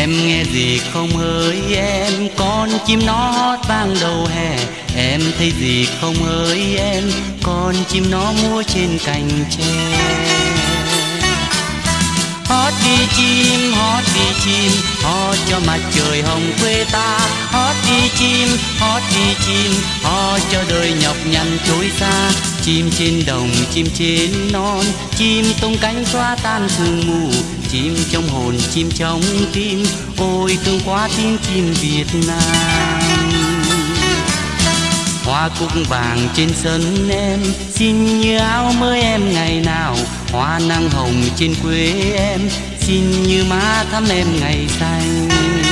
Em nghe gì không hỡi em, con chim nó hót vang đầu hè. Em thấy gì không hỡi em, con chim nó múa trên cành tre. Hót đi chim, hót đi chim, hót cho mặt trời hồng quê ta. Hót đi chim, hót đi chim, hót cho đời nhọc nhằn trôi xa. Chim trên đồng, chim trên non, chim tung cánh xóa tan sương mù. Chim trong hồn, chim trong tim, ôi thương quá tiếng chim Việt Nam. Hoa cúc vàng trên sân em, xinh như áo mới em ngày nào. Hoa nắng hồng trên quê em, xinh như má thắm em ngày xanh.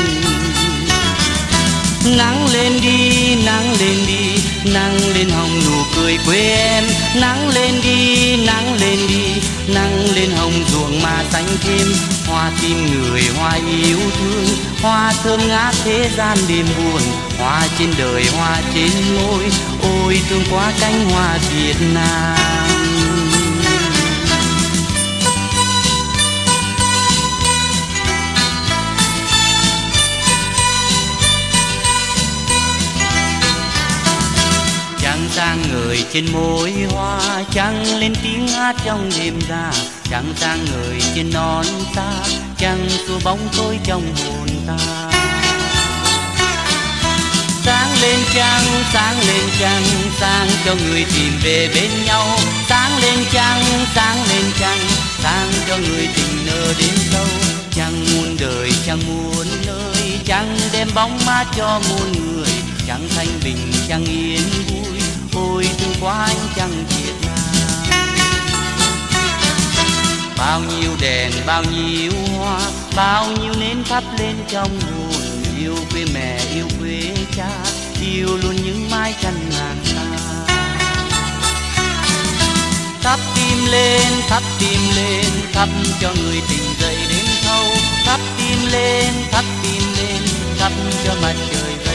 Nắng lên đi, nắng lên đi, nắng lên hồng nụ cười quê em. Nắng lên đi, nắng lên đi, nắng lên hồng ruộng mà xanh thêm. Hoa tim người, hoa yêu thương, hoa thơm ngát thế gian đêm buồn. Hoa trên đời, hoa trên môi, ôi thương quá cánh hoa Việt Nam. Sang người trên môi hoa, trăng lên tiếng hát trong đêm ra. Trăng sang người trên non xa, trăng xua bóng tối trong hồn ta. Sáng lên trăng, sáng lên trăng, sáng cho người tìm về bên nhau. Sáng lên trăng, sáng lên trăng, sáng cho người tình nở đến sâu. Trăng muôn đời, trăng muôn nơi, trăng đem bóng mát cho muôn người. Trăng thanh bình, trăng yên vui, ôi thương quá anh trăng Việt Nam. Bao nhiêu đèn, bao nhiêu hoa, bao nhiêu nến thắp lên trong hồn. Yêu quê mẹ, yêu quê cha, yêu luôn những mái tranh ngàn xa. Thắp tim lên, thắp tim lên, thắp cho người tình dậy đến thâu. Thắp tim lên, thắp tim lên, thắp cho mặt trời